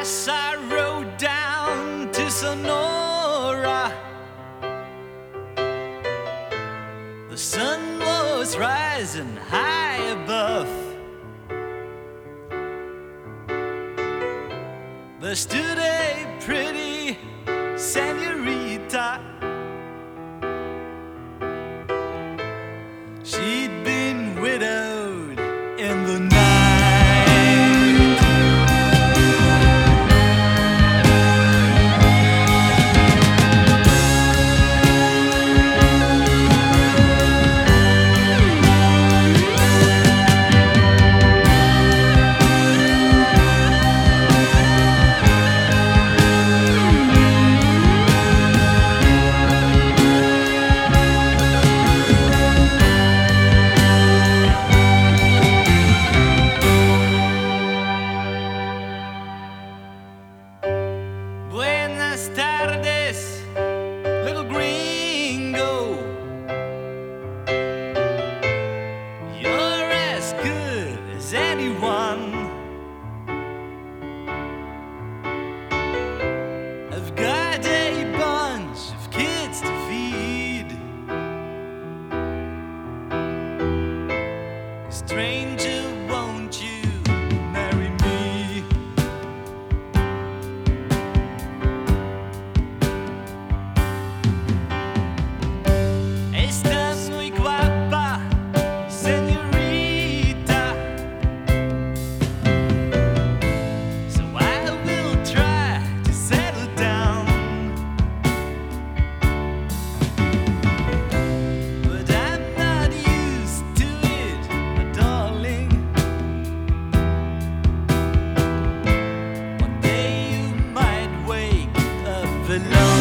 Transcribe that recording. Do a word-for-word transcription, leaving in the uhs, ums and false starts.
as I rode down to Sonora, the sun was rising high above. There stood a pretty senorita. She'd been widowed in the night. Buenas tardes, little gringo. You're as good as anyone. I've got a bunch of kids to feed. Stranger, won't you marry me? Estás muy guapa, señorita, so I will try to settle down. But I'm not used to it, my darling. One day you might wake up alone.